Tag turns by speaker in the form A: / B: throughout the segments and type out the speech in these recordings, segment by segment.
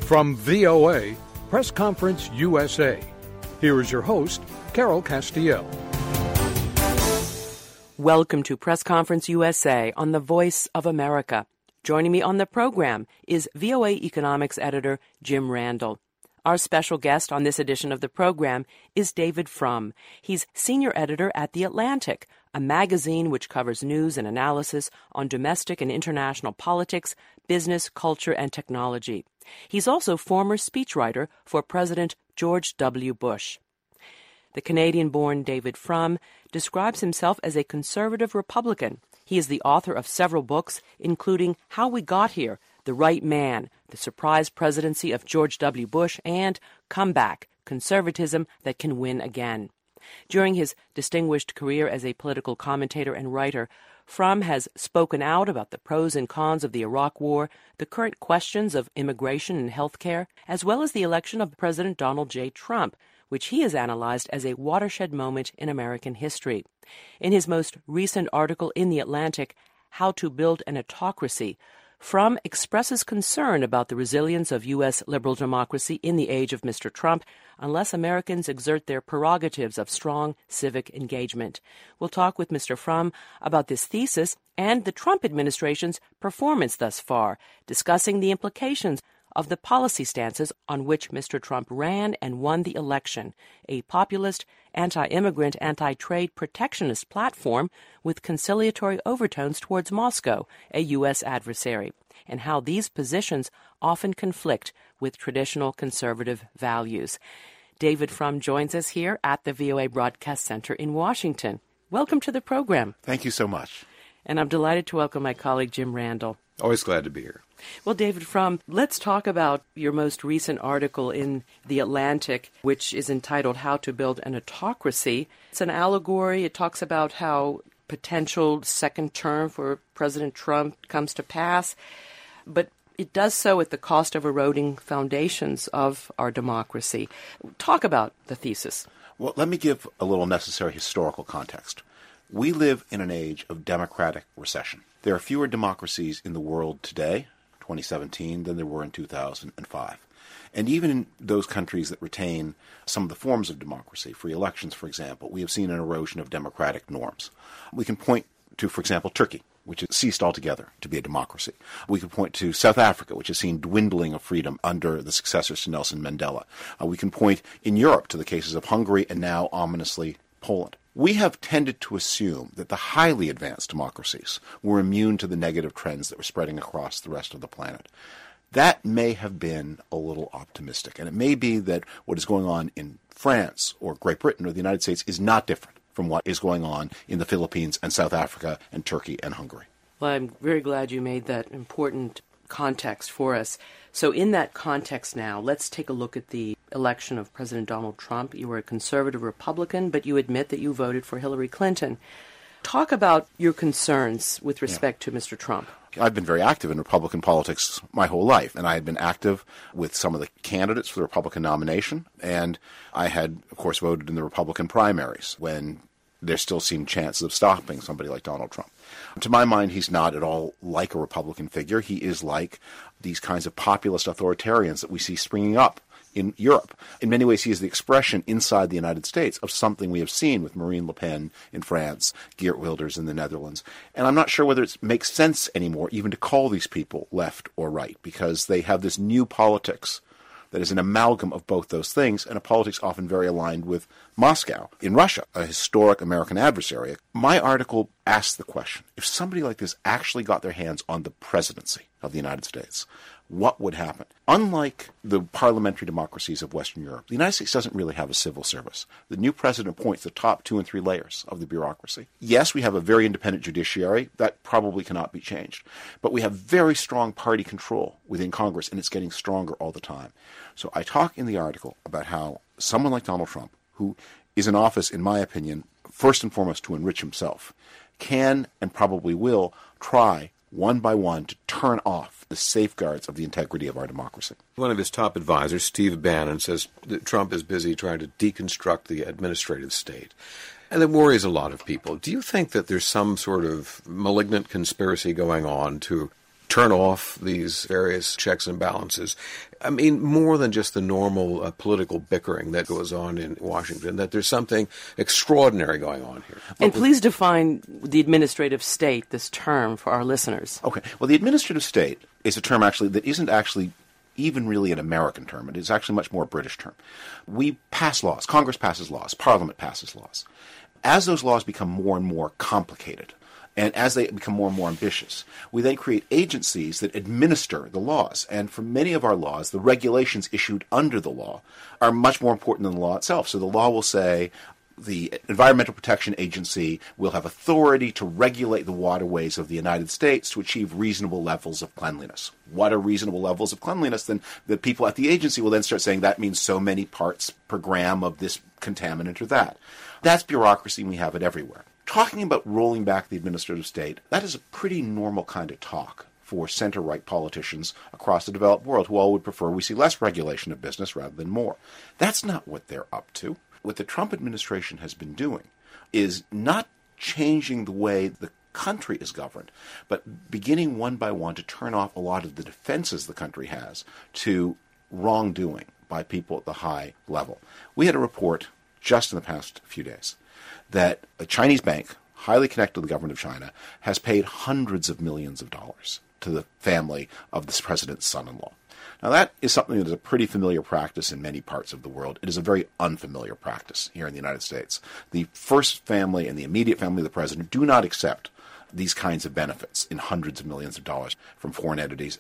A: From VOA, Press Conference USA. Here is your host, Carol Castiel.
B: Welcome to Press Conference USA on the Voice of America. Joining me on the program is VOA Economics editor Jim Randall. Our special guest on this edition of the program is David Frum. He's senior editor at The Atlantic, a magazine which covers news and analysis on domestic and international politics, business, culture, and technology. He's also former speechwriter for President George W. Bush. The Canadian-born David Frum describes himself as a conservative Republican. He is the author of several books, including How We Got Here, The Right Man, The Surprise Presidency of George W. Bush, and Comeback, Conservatism That Can Win Again. During his distinguished career as a political commentator and writer, Frum has spoken out about the pros and cons of the Iraq War, the current questions of immigration and health care, as well as the election of President Donald J. Trump, which he has analyzed as a watershed moment in American history. In his most recent article in The Atlantic, How to Build an Autocracy, Frum expresses concern about the resilience of U.S. liberal democracy in the age of Mr. Trump unless Americans exert their prerogatives of strong civic engagement. We'll talk with Mr. Frum about this thesis and the Trump administration's performance thus far, discussing the implications of the policy stances on which Mr. Trump ran and won the election, a populist, anti-immigrant, anti-trade protectionist platform with conciliatory overtones towards Moscow, a U.S. adversary, and how these positions often conflict with traditional conservative values. David Frum joins us here at the VOA Broadcast Center in Washington. Welcome to the program.
C: Thank you so much.
B: And I'm delighted to welcome my colleague Jim Randall.
C: Always glad to be here.
B: Well, David Frum, let's talk about your most recent article in The Atlantic, which is entitled How to Build an Autocracy. It's an allegory. It talks about how potential second term for President Trump comes to pass, but it does so at the cost of eroding foundations of our democracy. Talk about the thesis.
C: Well, let me give a little necessary historical context. We live in an age of democratic recession. There are fewer democracies in the world today, 2017, than there were in 2005. And even in those countries that retain some of the forms of democracy, free elections, for example, we have seen an erosion of democratic norms. We can point to, for example, Turkey, which has ceased altogether to be a democracy. We can point to South Africa, which has seen dwindling of freedom under the successors to Nelson Mandela. We can point in Europe to the cases of Hungary and now, ominously, Poland. We have tended to assume that the highly advanced democracies were immune to the negative trends that were spreading across the rest of the planet. That may have been a little optimistic, and it may be that what is going on in France or Great Britain or the United States is not different from what is going on in the Philippines and South Africa and Turkey and Hungary.
B: Well, I'm very glad you made that important context for us. So in that context now, let's take a look at the election of President Donald Trump. You were a conservative Republican, but you admit that you voted for Hillary Clinton. Talk about your concerns with respect to Mr. Trump.
C: I've been very active in Republican politics my whole life, and I had been active with some of the candidates for the Republican nomination, and I had, of course, voted in the Republican primaries when there still seemed chances of stopping somebody like Donald Trump. To my mind, he's not at all like a Republican figure. He is like these kinds of populist authoritarians that we see springing up in Europe. In many ways, he is the expression inside the United States of something we have seen with Marine Le Pen in France, Geert Wilders in the Netherlands. And I'm not sure whether it makes sense anymore even to call these people left or right, because they have this new politics that is an amalgam of both those things, and a politics often very aligned with Moscow in Russia, a historic American adversary. My article asked the question, if somebody like this actually got their hands on the presidency of the United States, what would happen? Unlike the parliamentary democracies of Western Europe, the United States doesn't really have a civil service. The new president appoints the top 2 and 3 layers of the bureaucracy. Yes, we have a very independent judiciary. That probably cannot be changed. But we have very strong party control within Congress, and it's getting stronger all the time. So I talk in the article about how someone like Donald Trump, who is in office, in my opinion, first and foremost to enrich himself, can and probably will try one by one to turn off the safeguards of the integrity of our democracy.
D: One of his top advisors, Steve Bannon, says that Trump is busy trying to deconstruct the administrative state. And that worries a lot of people. Do you think that there's some sort of malignant conspiracy going on to turn off these various checks and balances. I mean, more than just the normal political bickering that goes on in Washington, that there's something extraordinary going on here.
B: And please define the administrative state, this term, for our listeners.
C: Okay. Well, the administrative state is a term actually that isn't actually even really an American term. It is actually much more a British term. We pass laws. Congress passes laws. Parliament passes laws. As those laws become more and more complicated, and as they become more and more ambitious, we then create agencies that administer the laws. And for many of our laws, the regulations issued under the law are much more important than the law itself. So the law will say the Environmental Protection Agency will have authority to regulate the waterways of the United States to achieve reasonable levels of cleanliness. What are reasonable levels of cleanliness? Then the people at the agency will then start saying that means so many parts per gram of this contaminant or that. That's bureaucracy, and we have it everywhere. Talking about rolling back the administrative state, that is a pretty normal kind of talk for center-right politicians across the developed world who all would prefer we see less regulation of business rather than more. That's not what they're up to. What the Trump administration has been doing is not changing the way the country is governed, but beginning one by one to turn off a lot of the defenses the country has to wrongdoing by people at the high level. We had a report just in the past few days that a Chinese bank, highly connected to the government of China, has paid hundreds of millions of dollars to the family of this president's son-in-law. Now, that is something that is a pretty familiar practice in many parts of the world. It is a very unfamiliar practice here in the United States. The first family and the immediate family of the president do not accept these kinds of benefits in hundreds of millions of dollars from foreign entities.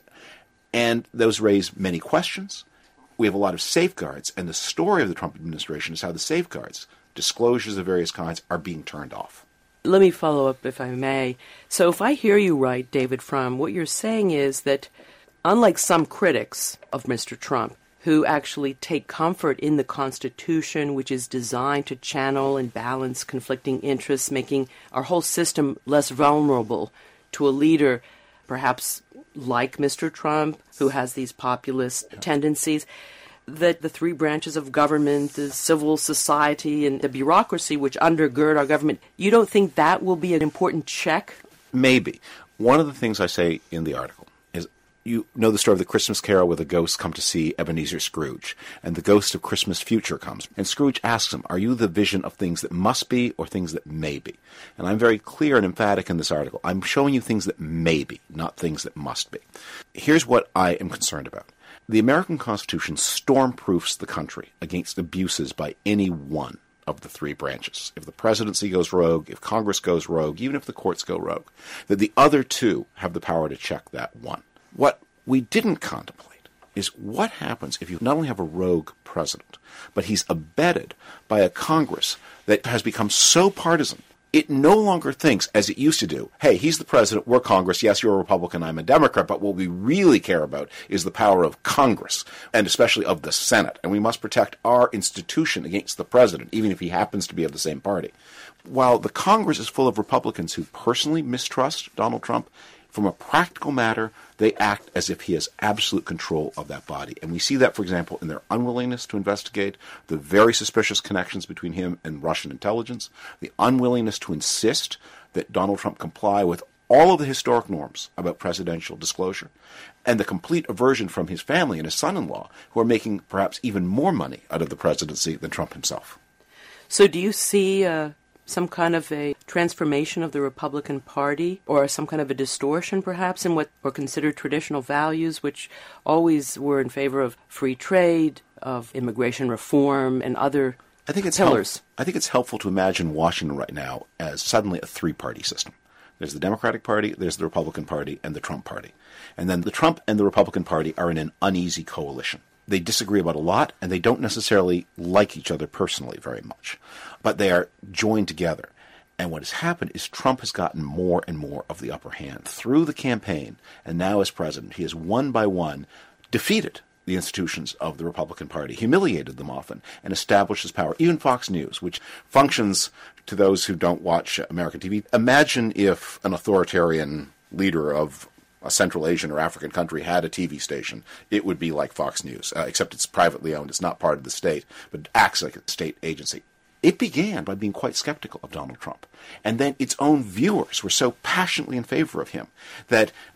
C: And those raise many questions. We have a lot of safeguards, and the story of the Trump administration is how the safeguards, disclosures of various kinds, are being turned off.
B: Let me follow up, if I may. So if I hear you right, David Frum, what you're saying is that unlike some critics of Mr. Trump, who actually take comfort in the Constitution, which is designed to channel and balance conflicting interests, making our whole system less vulnerable to a leader perhaps like Mr. Trump, who has these populist tendencies, that the three branches of government, the civil society and the bureaucracy which undergird our government, you don't think that will be an important check?
C: Maybe. One of the things I say in the article is, you know the story of the Christmas Carol where the ghosts come to see Ebenezer Scrooge, and the ghost of Christmas future comes. And Scrooge asks him, are you the vision of things that must be or things that may be? And I'm very clear and emphatic in this article. I'm showing you things that may be, not things that must be. Here's what I am concerned about. The American Constitution stormproofs the country against abuses by any one of the three branches. If the presidency goes rogue, if Congress goes rogue, even if the courts go rogue, that the other two have the power to check that one. What we didn't contemplate is what happens if you not only have a rogue president, but he's abetted by a Congress that has become so partisan it no longer thinks, as it used to do, hey, he's the president, we're Congress, yes, you're a Republican, I'm a Democrat, but what we really care about is the power of Congress, and especially of the Senate, and we must protect our institution against the president, even if he happens to be of the same party. While the Congress is full of Republicans who personally mistrust Donald Trump, from a practical matter, they act as if he has absolute control of that body. And we see that, for example, in their unwillingness to investigate the very suspicious connections between him and Russian intelligence, the unwillingness to insist that Donald Trump comply with all of the historic norms about presidential disclosure, and the complete aversion from his family and his son-in-law, who are making perhaps even more money out of the presidency than Trump himself.
B: So do you see some kind of a transformation of the Republican Party, or some kind of a distortion, perhaps, in what were considered traditional values, which always were in favor of free trade, of immigration reform, and other pillars?
C: I think it's helpful to imagine Washington right now as suddenly a three-party system. There's the Democratic Party, there's the Republican Party, and the Trump Party. And then the Trump and the Republican Party are in an uneasy coalition. They disagree about a lot, and they don't necessarily like each other personally very much. But they are joined together. And what has happened is Trump has gotten more and more of the upper hand. Through the campaign, and now as president, he has one by one defeated the institutions of the Republican Party, humiliated them often, and established his power. Even Fox News, which functions, to those who don't watch American TV, imagine if an authoritarian leader of a Central Asian or African country had a TV station, it would be like Fox News, except it's privately owned. It's not part of the state, but it acts like a state agency. It began by being quite skeptical of Donald Trump. And then its own viewers were so passionately in favor of him that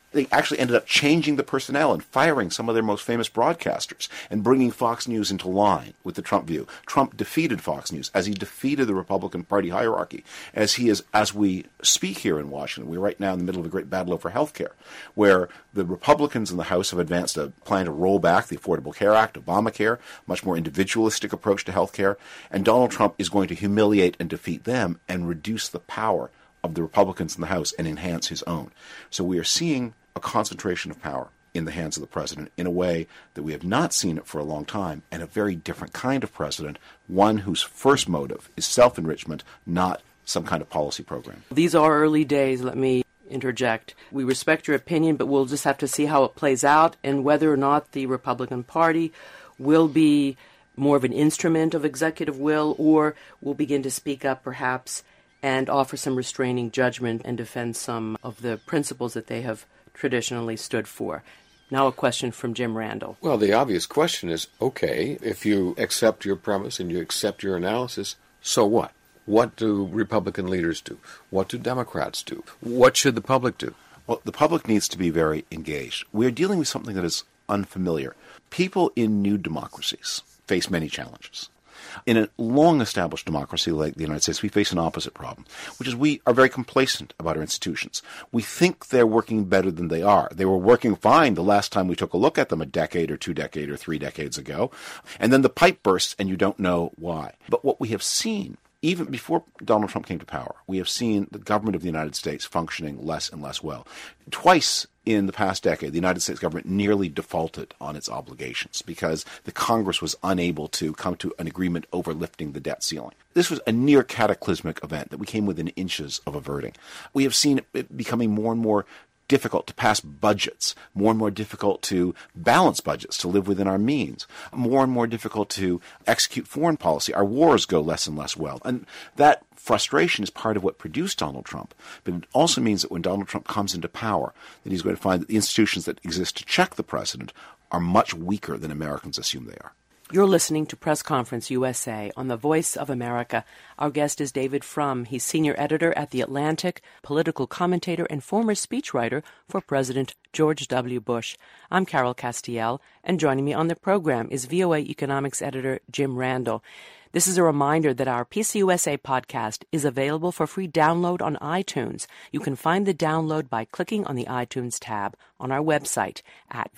C: They actually ended up changing the personnel and firing some of their most famous broadcasters and bringing Fox News into line with the Trump view. Trump defeated Fox News as he defeated the Republican Party hierarchy, as we speak here in Washington. We're right now in the middle of a great battle over health care, where the Republicans in the House have advanced a plan to roll back the Affordable Care Act, Obamacare, much more individualistic approach to health care, and Donald Trump is going to humiliate and defeat them and reduce the power of the Republicans in the House and enhance his own. So we are seeing a concentration of power in the hands of the president in a way that we have not seen it for a long time, and a very different kind of president, one whose first motive is self-enrichment, not some kind of policy program.
B: These are early days, let me interject. We respect your opinion, but we'll just have to see how it plays out and whether or not the Republican Party will be more of an instrument of executive will, or will begin to speak up perhaps and offer some restraining judgment and defend some of the principles that they have traditionally stood for. Now a question from Jim Randall.
D: Well, the obvious question is, okay, if you accept your premise and you accept your analysis, so what? What do Republican leaders do? What do Democrats do? What should the public do?
C: Well, the public needs to be very engaged. We're dealing with something that is unfamiliar. People in new democracies face many challenges. In a long-established democracy like the United States, we face an opposite problem, which is we are very complacent about our institutions. We think they're working better than they are. They were working fine the last time we took a look at them a decade or 2 decades or 3 decades ago, and then the pipe bursts and you don't know why. But what we have seen, even before Donald Trump came to power, we have seen the government of the United States functioning less and less well. Twice in the past decade, the United States government nearly defaulted on its obligations because the Congress was unable to come to an agreement over lifting the debt ceiling. This was a near cataclysmic event that we came within inches of averting. We have seen it becoming more and more difficult to pass budgets, more and more difficult to balance budgets, to live within our means, more and more difficult to execute foreign policy. Our wars go less and less well. And that frustration is part of what produced Donald Trump. But it also means that when Donald Trump comes into power, that he's going to find that the institutions that exist to check the president are much weaker than Americans assume they are.
B: You're listening to Press Conference USA on the Voice of America. Our guest is David Frum. He's senior editor at The Atlantic, political commentator, and former speechwriter for President George W. Bush. I'm Carol Castiel, and joining me on the program is VOA economics editor Jim Randall. This is a reminder that our PCUSA podcast is available for free download on iTunes. You can find the download by clicking on the iTunes tab on our website at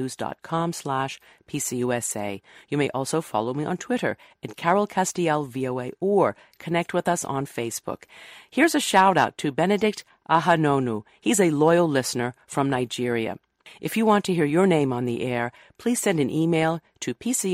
B: voanews.com/PCUSA. You may also follow me on Twitter at Carol Castiel VOA or connect with us on Facebook. Here's a shout out to Benedict Ahanonu. He's a loyal listener from Nigeria. If you want to hear your name on the air, please send an email to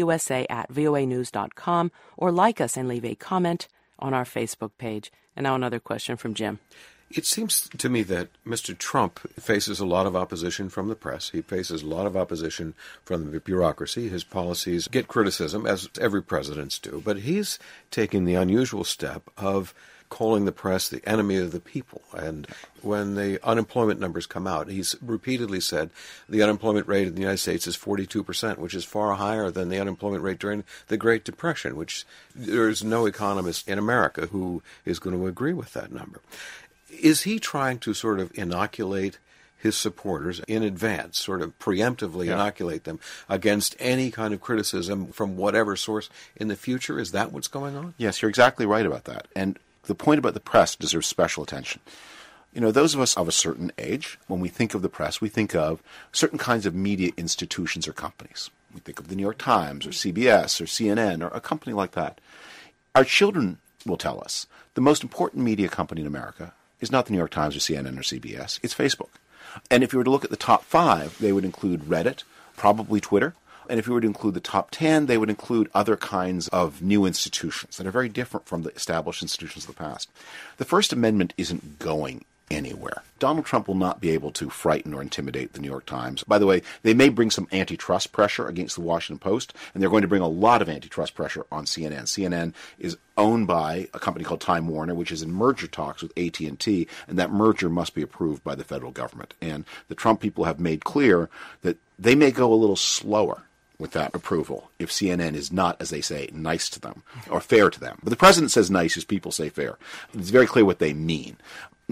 B: pcusa@voanews.com or like us and leave a comment on our Facebook page. And now another question from Jim.
D: It seems to me that Mr. Trump faces a lot of opposition from the press. He faces a lot of opposition from the bureaucracy. His policies get criticism, as every president's do. But he's taking the unusual step of calling the press the enemy of the people. And when the unemployment numbers come out, he's repeatedly said the unemployment rate in the United States is 42%, which is far higher than the unemployment rate during the Great Depression, which there's no economist in America who is going to agree with that number. Is he trying to sort of inoculate his supporters in advance, sort of preemptively inoculate them against any kind of criticism from whatever source in the future? Is that what's going on?
C: Yes, you're exactly right about that. And the point about the press deserves special attention. You know, those of us of a certain age, when we think of the press, we think of certain kinds of media institutions or companies. We think of the New York Times or CBS or CNN or a company like that. Our children will tell us the most important media company in America is not the New York Times or CNN or CBS. It's Facebook. And if you were to look at the top 5, they would include Reddit, probably Twitter. And if you were to include the top 10, they would include other kinds of new institutions that are very different from the established institutions of the past. The First Amendment isn't going anywhere. Donald Trump will not be able to frighten or intimidate the New York Times. By the way, they may bring some antitrust pressure against the Washington Post, and they're going to bring a lot of antitrust pressure on CNN. CNN is owned by a company called Time Warner, which is in merger talks with AT&T, and that merger must be approved by the federal government. And the Trump people have made clear that they may go a little slower with that approval if CNN is not, as they say, nice to them or fair to them. But the president says nice, his people say fair. It's very clear what they mean.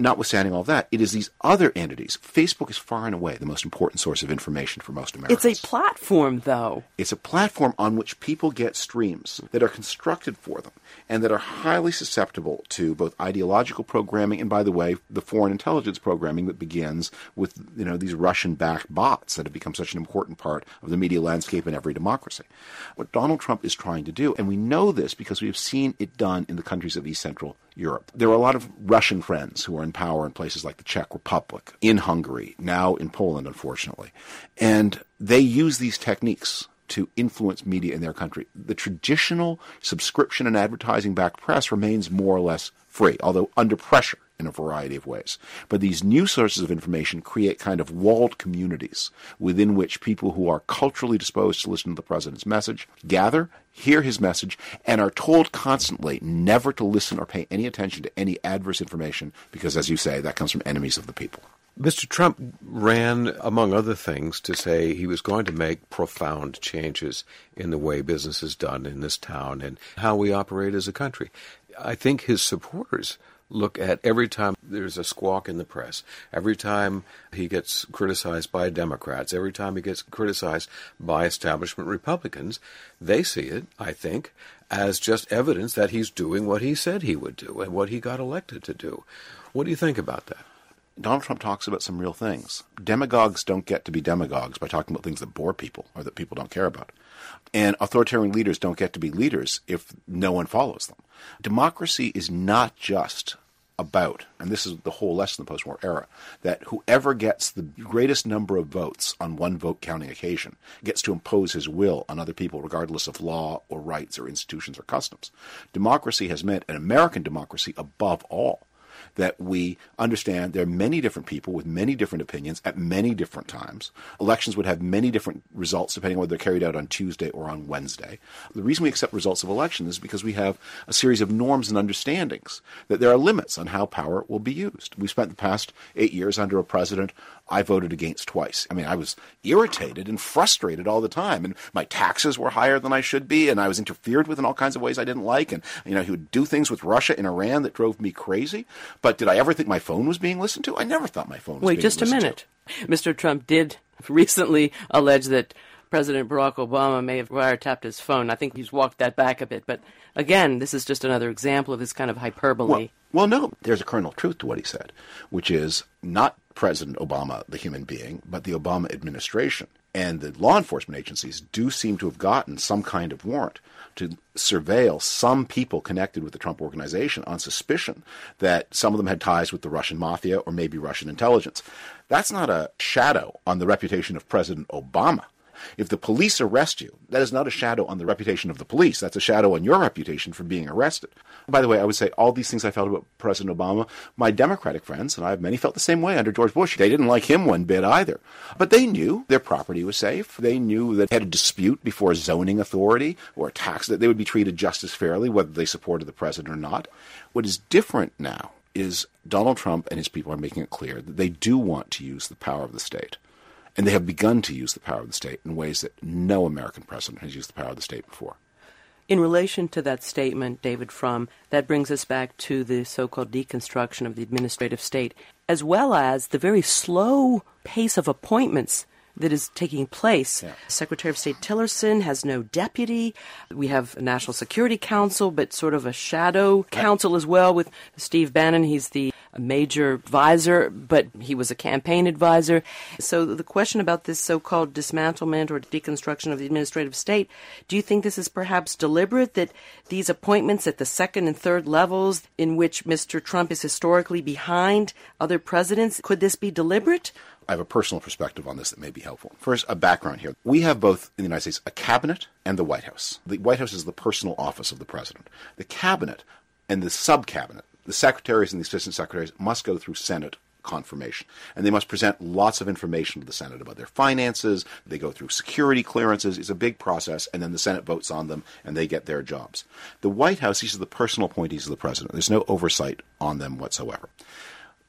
C: notwithstanding all that, it is these other entities. Facebook is far and away the most important source of information for most Americans.
B: It's a platform, though.
C: It's a platform on which people get streams that are constructed for them and that are highly susceptible to both ideological programming and, by the way, the foreign intelligence programming that begins with, these Russian-backed bots that have become such an important part of the media landscape in every democracy. What Donald Trump is trying to do, and we know this because we have seen it done in the countries of East Central Europe. There are a lot of Russian friends who are in power in places like the Czech Republic, in Hungary, now in Poland, unfortunately. And they use these techniques to influence media in their country. The traditional subscription and advertising-backed press remains more or less free, although under pressure in a variety of ways. But these new sources of information create kind of walled communities within which people who are culturally disposed to listen to the president's message gather, hear his message, and are told constantly never to listen or pay any attention to any adverse information because, as you say, that comes from enemies of the people.
D: Mr. Trump ran, among other things, to say he was going to make profound changes in the way business is done in this town and how we operate as a country. I think his supporters look at every time there's a squawk in the press, every time he gets criticized by Democrats, every time he gets criticized by establishment Republicans, they see it, I think, as just evidence that he's doing what he said he would do and what he got elected to do. What do you think about that?
C: Donald Trump talks about some real things. Demagogues don't get to be demagogues by talking about things that bore people or that people don't care about. And authoritarian leaders don't get to be leaders if no one follows them. Democracy is not just about, and this is the whole lesson of the post-war era, that whoever gets the greatest number of votes on one vote-counting occasion gets to impose his will on other people regardless of law or rights or institutions or customs. Democracy has meant, an American democracy above all, that we understand there are many different people with many different opinions at many different times. Elections would have many different results depending on whether they're carried out on Tuesday or on Wednesday. The reason we accept results of elections is because we have a series of norms and understandings that there are limits on how power will be used. We spent the past 8 years under a president I voted against twice. I mean, I was irritated and frustrated all the time, and my taxes were higher than I should be, and I was interfered with in all kinds of ways I didn't like, and he would do things with Russia and Iran that drove me crazy. But did I ever think my phone was being listened to? I never thought my phone was being listened to.
B: Wait just a minute. Mr. Trump did recently allege that President Barack Obama may have wiretapped his phone. I think he's walked that back a bit. But again, this is just another example of this kind of hyperbole.
C: Well, no, there's a kernel of truth to what he said, which is not President Obama, the human being, but the Obama administration. And the law enforcement agencies do seem to have gotten some kind of warrant to surveil some people connected with the Trump organization on suspicion that some of them had ties with the Russian mafia or maybe Russian intelligence. That's not a shadow on the reputation of President Obama. If the police arrest you, that is not a shadow on the reputation of the police. That's a shadow on your reputation for being arrested. By the way, I would say all these things I felt about President Obama, my Democratic friends, and I have many, felt the same way under George Bush. They didn't like him one bit either. But they knew their property was safe. They knew that they had a dispute before a zoning authority or a tax, that they would be treated just as fairly whether they supported the president or not. What is different now is Donald Trump and his people are making it clear that they do want to use the power of the state. And they have begun to use the power of the state in ways that no American president has used the power of the state before.
B: In relation to that statement, David Frum, that brings us back to the so-called deconstruction of the administrative state, as well as the very slow pace of appointments that is taking place. Yeah. Secretary of State Tillerson has no deputy. We have a National Security Council, but sort of a shadow council as well with Steve Bannon. He's the major advisor, but he was a campaign advisor. So the question about this so-called dismantlement or deconstruction of the administrative state, do you think this is perhaps deliberate, that these appointments at the second and third levels in which Mr. Trump is historically behind other presidents, could this be deliberate?
C: I have a personal perspective on this that may be helpful. First, a background here. We have both in the United States a cabinet and the White House. The White House is the personal office of the president. The cabinet and the sub-cabinet, the secretaries and the assistant secretaries, must go through Senate confirmation. And they must present lots of information to the Senate about their finances. They go through security clearances. It's a big process. And then the Senate votes on them and they get their jobs. The White House, these are the personal appointees of the president. There's no oversight on them whatsoever.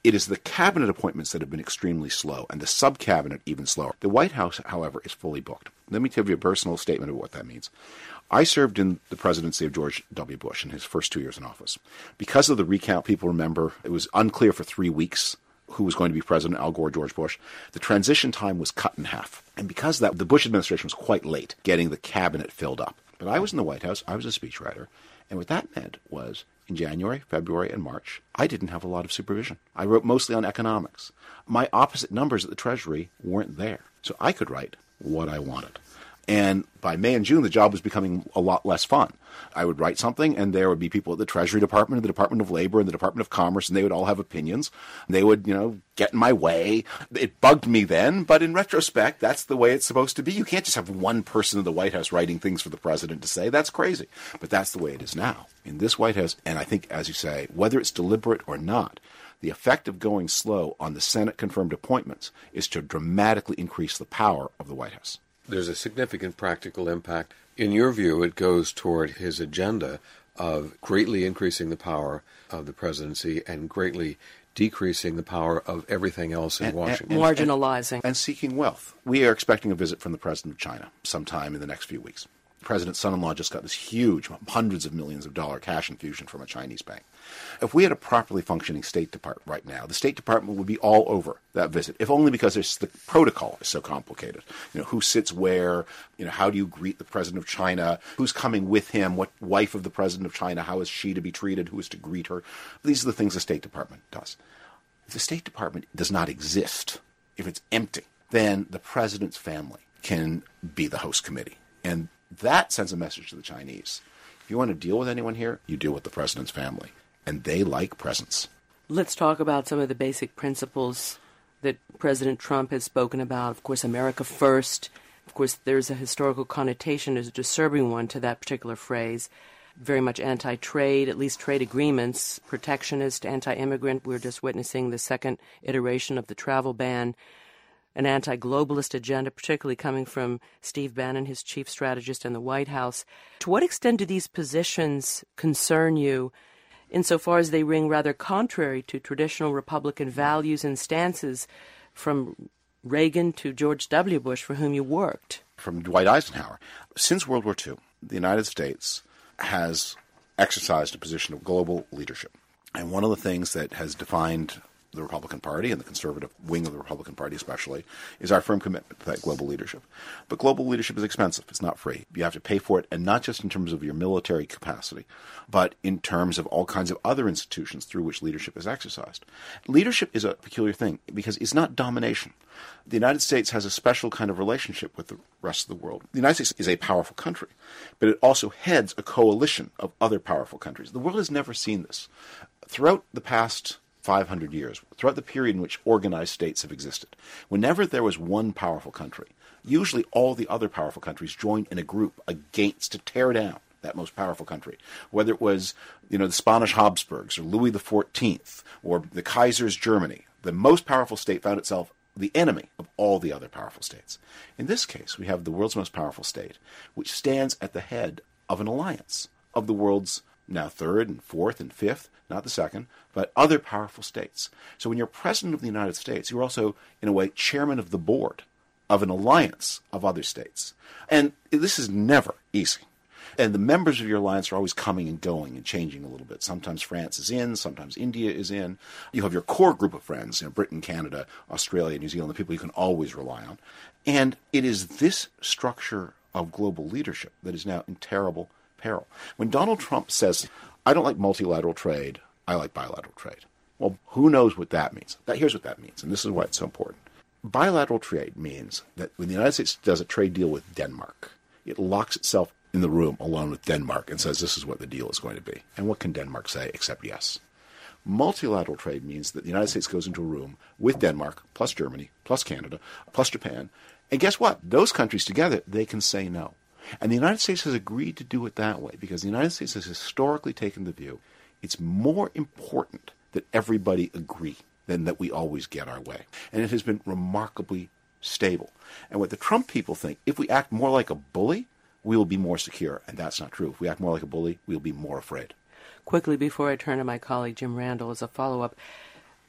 C: It is the cabinet appointments that have been extremely slow, and the sub-cabinet even slower. The White House, however, is fully booked. Let me give you a personal statement of what that means. I served in the presidency of George W. Bush in his first 2 years in office. Because of the recount, people remember, it was unclear for 3 weeks who was going to be president, Al Gore, George Bush. The transition time was cut in half. And because of that, the Bush administration was quite late getting the cabinet filled up. But I was in the White House. I was a speechwriter. And what that meant was in January, February, and March, I didn't have a lot of supervision. I wrote mostly on economics. My opposite numbers at the Treasury weren't there. So I could write what I wanted. And by May and June, the job was becoming a lot less fun. I would write something, and there would be people at the Treasury Department, and the Department of Labor, and the Department of Commerce, and they would all have opinions. They would, get in my way. It bugged me then, but in retrospect, that's the way it's supposed to be. You can't just have one person in the White House writing things for the president to say. That's crazy. But that's the way it is now. In this White House, and I think, as you say, whether it's deliberate or not, the effect of going slow on the Senate-confirmed appointments is to dramatically increase the power of the White House.
D: There's a significant practical impact. In your view, it goes toward his agenda of greatly increasing the power of the presidency and greatly decreasing the power of everything else in Washington.
B: Marginalizing.
C: And seeking wealth. We are expecting a visit from the president of China sometime in the next few weeks. The president's son-in-law just got this huge, hundreds of millions of dollar cash infusion from a Chinese bank. If we had a properly functioning State Department right now, the State Department would be all over that visit, if only because the protocol is so complicated. Who sits where, how do you greet the president of China, who's coming with him, what wife of the president of China, how is she to be treated, who is to greet her. These are the things the State Department does. If the State Department does not exist, if it's empty, then the president's family can be the host committee. And that sends a message to the Chinese. If you want to deal with anyone here, you deal with the president's family. And they like presence. Let's
B: talk about some of the basic principles that President Trump has spoken about. Of course, America first. Of course, there's a historical connotation, there's a disturbing one to that particular phrase. Very much anti-trade, at least trade agreements, protectionist, anti-immigrant. We're just witnessing the second iteration of the travel ban. An anti-globalist agenda, particularly coming from Steve Bannon, his chief strategist in the White House. To what extent do these positions concern you, insofar as they ring rather contrary to traditional Republican values and stances from Reagan to George W. Bush, for whom you worked?
C: From Dwight Eisenhower. Since World War II, the United States has exercised a position of global leadership. And one of the things that has defined the Republican Party and the conservative wing of the Republican Party especially, is our firm commitment to that global leadership. But global leadership is expensive. It's not free. You have to pay for it, and not just in terms of your military capacity, but in terms of all kinds of other institutions through which leadership is exercised. Leadership is a peculiar thing because it's not domination. The United States has a special kind of relationship with the rest of the world. The United States is a powerful country, but it also heads a coalition of other powerful countries. The world has never seen this. Throughout the past 500 years, throughout the period in which organized states have existed, whenever there was one powerful country, usually all the other powerful countries joined in a group to tear down that most powerful country. Whether it was, the Spanish Habsburgs or Louis XIV or the Kaiser's Germany, the most powerful state found itself the enemy of all the other powerful states. In this case, we have the world's most powerful state, which stands at the head of an alliance of the world's now third and fourth and fifth, not the second, but other powerful states. So when you're president of the United States, you're also, in a way, chairman of the board of an alliance of other states. And this is never easy. And the members of your alliance are always coming and going and changing a little bit. Sometimes France is in, sometimes India is in. You have your core group of friends, Britain, Canada, Australia, New Zealand, the people you can always rely on. And it is this structure of global leadership that is now in terrible peril. When Donald Trump says, I don't like multilateral trade, I like bilateral trade. Well, who knows what that means? Here's what that means, and this is why it's so important. Bilateral trade means that when the United States does a trade deal with Denmark, it locks itself in the room alone with Denmark and says this is what the deal is going to be. And what can Denmark say except yes? Multilateral trade means that the United States goes into a room with Denmark, plus Germany, plus Canada, plus Japan, and guess what? Those countries together, they can say no. And the United States has agreed to do it that way because the United States has historically taken the view it's more important that everybody agree than that we always get our way. And it has been remarkably stable. And what the Trump people think, if we act more like a bully, we will be more secure. And that's not true. If we act more like a bully, we'll be more afraid.
B: Quickly, before I turn to my colleague Jim Randall as a follow-up,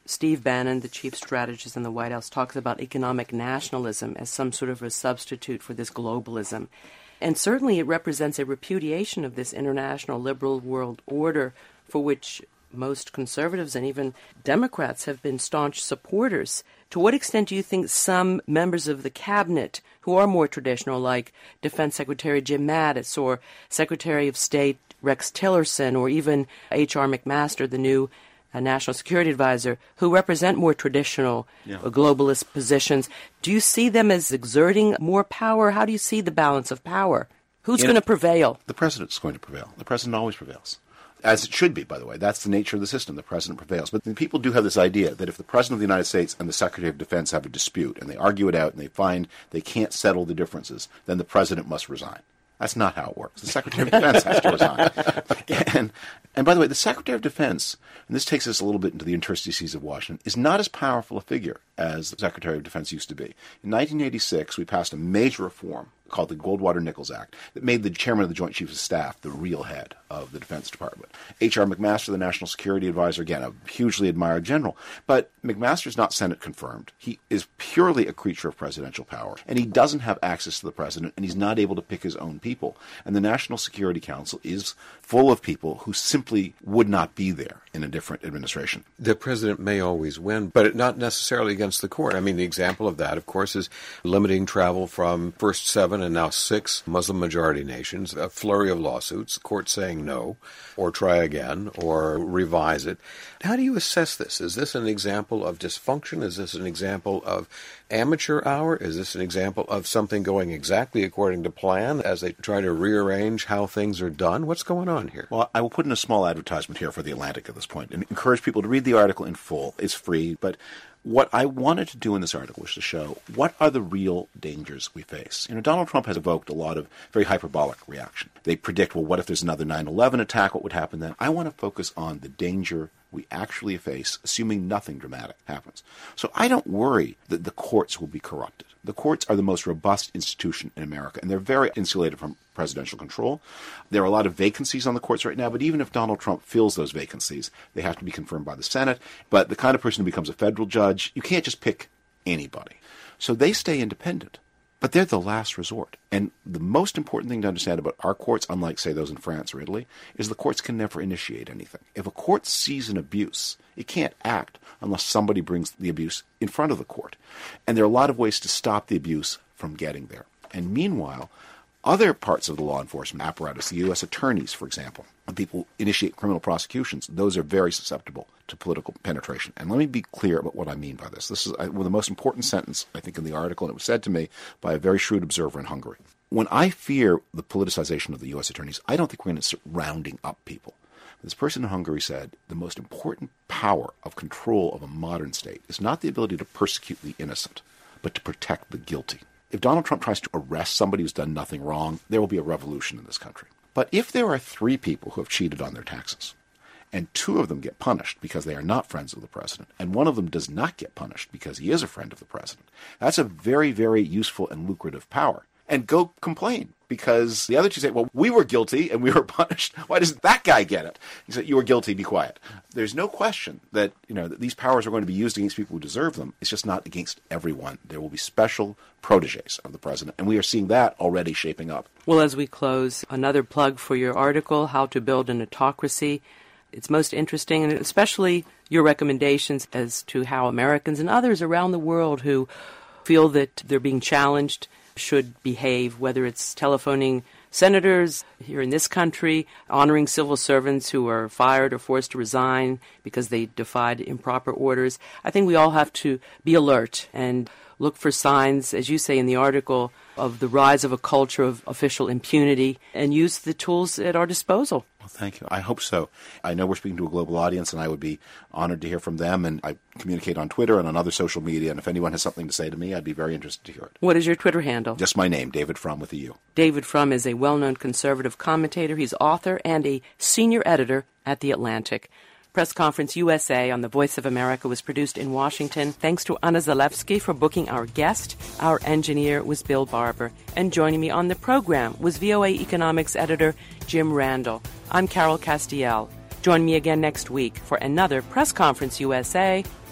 B: Steve Bannon, the chief strategist in the White House, talks about economic nationalism as some sort of a substitute for this globalism. And certainly it represents a repudiation of this international liberal world order for which most conservatives and even Democrats have been staunch supporters. To what extent do you think some members of the cabinet who are more traditional, like Defense Secretary Jim Mattis or Secretary of State Rex Tillerson or even H.R. McMaster, the new National Security Advisor, who represent more traditional globalist positions, do you see them as exerting more power? How do you see the balance of power? Who's going to prevail?
C: The president's going to prevail. The president always prevails. As it should be, by the way. That's the nature of the system. The president prevails. But people do have this idea that if the president of the United States and the Secretary of Defense have a dispute and they argue it out and they find they can't settle the differences, then the president must resign. That's not how it works. The Secretary of Defense has to resign. And by the way, the Secretary of Defense, and this takes us a little bit into the interstices of Washington, is not as powerful a figure as the Secretary of Defense used to be. In 1986, we passed a major reform called the Goldwater-Nichols Act that made the chairman of the Joint Chiefs of Staff the real head of the Defense Department. H.R. McMaster, the National Security Advisor, again, a hugely admired general. But McMaster's not Senate confirmed. He is purely a creature of presidential power, and he doesn't have access to the president, and he's not able to pick his own people. And the National Security Council is full of people who simply would not be there in a different administration.
D: The president may always win, but not necessarily against the court. I mean, the example of that, of course, is limiting travel from first 7 and now 6 Muslim-majority nations, a flurry of lawsuits, the court saying no, or try again, or revise it. How do you assess this? Is this an example of dysfunction? Is this an example of amateur hour? Is this an example of something going exactly according to plan as they try to rearrange how things are done? What's going on here?
C: Well, I will put in a small advertisement here for The Atlantic at this point and encourage people to read the article in full. It's free, but what I wanted to do in this article was to show what are the real dangers we face. Donald Trump has evoked a lot of very hyperbolic reaction. They predict, well, what if there's another 9/11 attack? What would happen then? I want to focus on the danger we actually face, assuming nothing dramatic happens. So I don't worry that the courts will be corrupted. The courts are the most robust institution in America, and they're very insulated from presidential control. There are a lot of vacancies on the courts right now, but even if Donald Trump fills those vacancies, they have to be confirmed by the Senate. But the kind of person who becomes a federal judge, you can't just pick anybody. So they stay independent. But they're the last resort. And the most important thing to understand about our courts, unlike, say, those in France or Italy, is the courts can never initiate anything. If a court sees an abuse, it can't act unless somebody brings the abuse in front of the court. And there are a lot of ways to stop the abuse from getting there. And meanwhile, other parts of the law enforcement apparatus, the U.S. attorneys, for example, when people initiate criminal prosecutions, those are very susceptible to political penetration. And let me be clear about what I mean by this. This is one of the most important sentences, I think, in the article, and it was said to me by a very shrewd observer in Hungary. When I fear the politicization of the U.S. attorneys, I don't think we're going to start rounding up people. This person in Hungary said the most important power of control of a modern state is not the ability to persecute the innocent, but to protect the guilty. If Donald Trump tries to arrest somebody who's done nothing wrong, there will be a revolution in this country. But if there are 3 people who have cheated on their taxes, and 2 of them get punished because they are not friends of the president, and 1 of them does not get punished because he is a friend of the president, that's a very, very useful and lucrative power. And go complain, because the other 2 say, well, we were guilty and we were punished. Why doesn't that guy get it? He said, you were guilty, be quiet. There's no question that, that these powers are going to be used against people who deserve them. It's just not against everyone. There will be special proteges of the president, and we are seeing that already shaping up.
B: Well, as we close, another plug for your article, How to Build an Autocracy. It's most interesting, and especially your recommendations as to how Americans and others around the world who feel that they're being challenged should behave, whether it's telephoning senators here in this country, honoring civil servants who are fired or forced to resign because they defied improper orders. I think we all have to be alert and look for signs, as you say in the article, of the rise of a culture of official impunity and use the tools at our disposal.
C: Well, thank you. I hope so. I know we're speaking to a global audience, and I would be honored to hear from them. And I communicate on Twitter and on other social media. And if anyone has something to say to me, I'd be very interested to hear it.
B: What is your Twitter handle?
C: Just my name, David Frum with a U.
B: David Frum is a well-known conservative commentator. He's author and a senior editor at The Atlantic. Press Conference USA on the Voice of America was produced in Washington. Thanks to Anna Zalewski for booking our guest. Our engineer was Bill Barber. And joining me on the program was VOA Economics editor Jim Randall. I'm Carol Castiel. Join me again next week for another Press Conference USA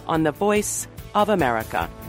B: on the Voice of America.